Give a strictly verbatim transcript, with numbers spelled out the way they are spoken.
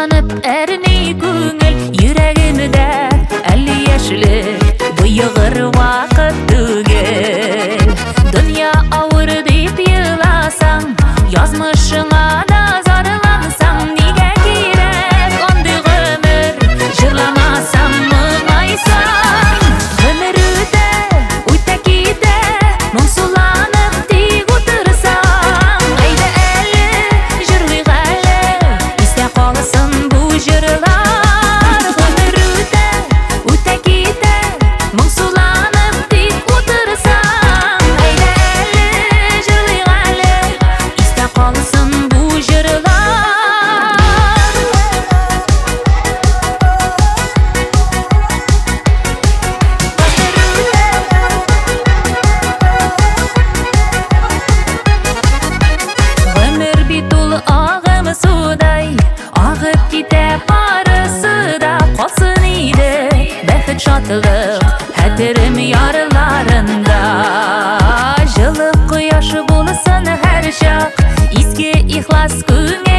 Ышанып әріне көңіл Жүрегімді әлі яшілік Бұйығыр вақыт түгел Дүния ауыр деп еласаң Язмышыңа да зарлансаң Неге керек ондай ғөмір Жырламасаң мұңайсаң Ғөмір өте, өте кете Мұңсуланып тек отырсаң Айда әлі, жырлық әлі Есте қалсын бұл жырлар Ғөмір өте, өте кете Мұңсуланып тек отырсаң Айда әлі, жырлық әлі Есте қалсын бұл жырлар Ғөмір бит ол ағым судай Ағып кете барысы да қалсын еді Бәхет шаттылық хәтерім ярыларында Жылы құяшы болсын әр шақ Еске ихлас көңіл